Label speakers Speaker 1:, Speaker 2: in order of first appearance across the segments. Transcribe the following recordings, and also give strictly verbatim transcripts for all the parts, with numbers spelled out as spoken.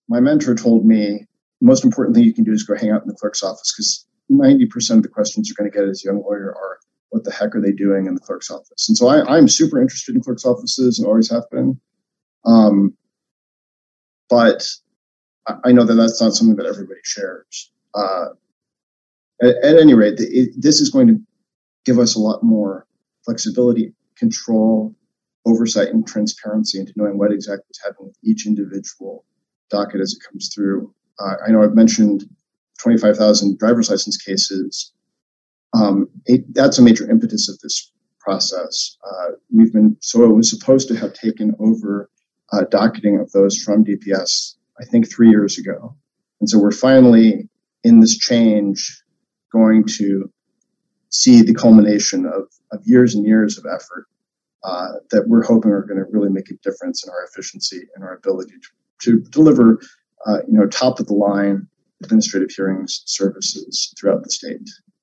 Speaker 1: my mentor told me the most important thing you can do is go hang out in the clerk's office, because ninety percent of the questions you're going to get as a young lawyer are, what the heck are they doing in the clerk's office? And so I, I'm super interested in clerk's offices and always have been. Um, but I know that that's not something that everybody shares. Uh, at, at any rate, it, this is going to give us a lot more flexibility, control, oversight, and transparency into knowing what exactly is happening with each individual docket as it comes through. Uh, I know I've mentioned twenty-five thousand driver's license cases. Um, it, that's a major impetus of this process. Uh, we've been, so it was supposed to have taken over uh, docketing of those from D P S, I think three years ago. And so we're finally in this change going to see the culmination of, of years and years of effort uh, that we're hoping are going to really make a difference in our efficiency and our ability to, to deliver, uh, you know, top of the line administrative hearings services throughout the state.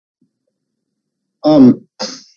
Speaker 1: Um,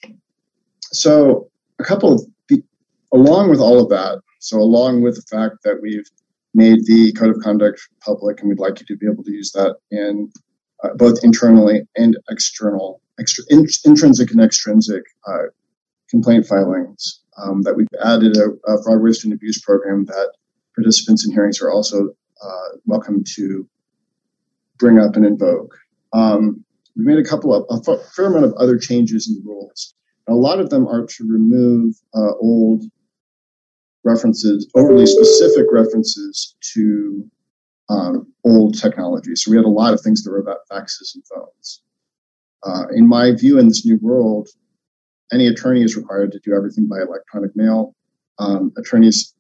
Speaker 1: so a couple of, along with all of that, so along with the fact that we've made the code of conduct public, and we'd like you to be able to use that in uh, both internally and external, extra, in, intrinsic and extrinsic uh, complaint filings, um, that we've added a, a fraud, waste, and abuse program that participants in hearings are also uh, welcome to bring up and invoke. Um, we made a couple of, a fair amount of other changes in the rules. A lot of them are to remove uh, old references, overly specific references to um, old technology. So we had a lot of things that were about faxes and phones. Uh, in my view, in this new world, any attorney is required to do everything by electronic mail. Um, attorneys,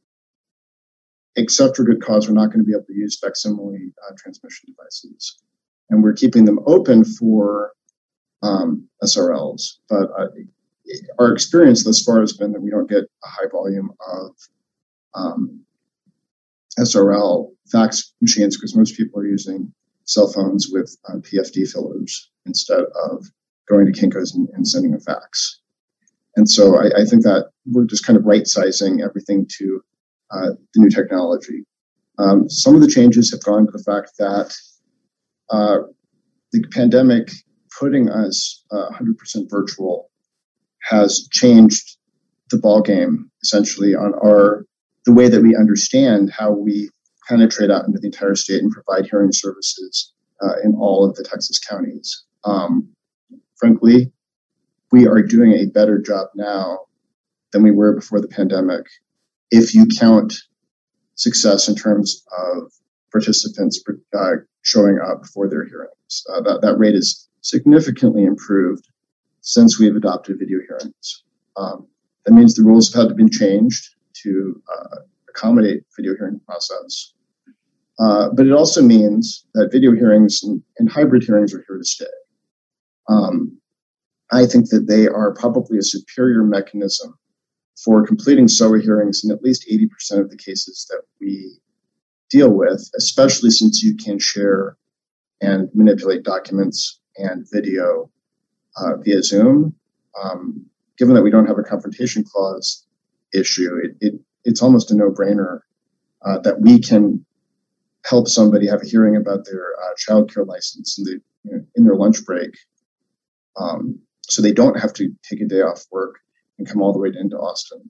Speaker 1: except for good cause, are not going to be able to use facsimile uh, transmission devices. And we're keeping them open for um, S R Ls. But uh, our experience thus far has been that we don't get a high volume of um, S R L fax machines because most people are using cell phones with uh, P F D fillers instead of going to Kinko's and, and sending a fax. And so I, I think that we're just kind of right-sizing everything to uh, the new technology. Um, some of the changes have gone to the fact that uh, the pandemic putting us uh, one hundred percent virtual has changed the ballgame essentially on our the way that we understand how we penetrate out into the entire state and provide hearing services uh, in all of the Texas counties. Um, frankly, we are doing a better job now than we were before the pandemic if you count success in terms of participants uh, showing up for their hearings. Uh, that, that rate is significantly improved since we've adopted video hearings. Um, that means the rules have had to be changed to uh, accommodate video hearing process. Uh, but it also means that video hearings and, and hybrid hearings are here to stay. Um, I think that they are probably a superior mechanism for completing S O A hearings in at least eighty percent of the cases that we deal with, especially since you can share and manipulate documents and video uh, via Zoom. Um, given that we don't have a confrontation clause issue, it, it, it's almost a no-brainer uh, that we can help somebody have a hearing about their uh, child care license in, the, you know, in their lunch break, um, so they don't have to take a day off work and come all the way into Austin,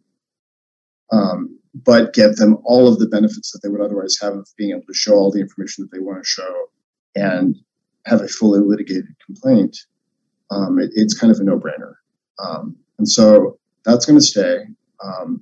Speaker 1: um, but give them all of the benefits that they would otherwise have of being able to show all the information that they want to show and have a fully litigated complaint. Um, it, it's kind of a no-brainer. Um, and so that's going to stay. Um,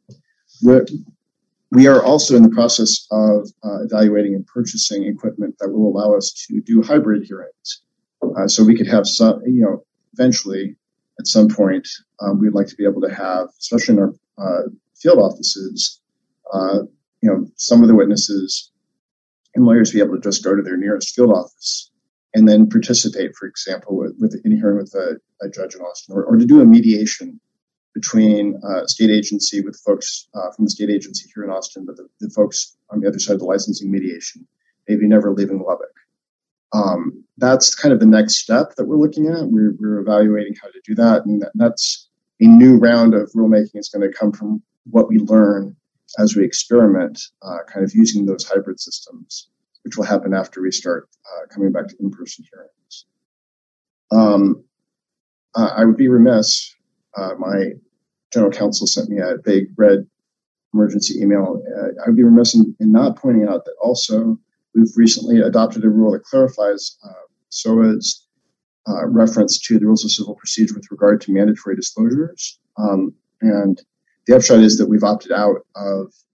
Speaker 1: we are also in the process of uh, evaluating and purchasing equipment that will allow us to do hybrid hearings. Uh, so we could have some, you know, eventually at some point, um, we'd like to be able to have, especially in our uh, field offices, uh, you know, some of the witnesses and lawyers be able to just go to their nearest field office and then participate, for example, with, with in a hearing with a, a judge in Austin, or, or to do a mediation between uh, state agency with folks uh, from the state agency here in Austin, but the, the folks on the other side of the licensing mediation, maybe never leaving Lubbock. Um, that's kind of the next step that we're looking at. We're, we're evaluating how to do that, and that, that's a new round of rulemaking is going to come from what we learn as we experiment, uh, kind of using those hybrid systems, which will happen after we start uh, coming back to in-person hearings. Um, uh, I would be remiss, uh, my general counsel sent me a big red emergency email. Uh, I would be remiss in, in not pointing out that also we've recently adopted a rule that clarifies uh, S O A's uh, reference to the rules of civil procedure with regard to mandatory disclosures. Um, and the upshot is that we've opted out of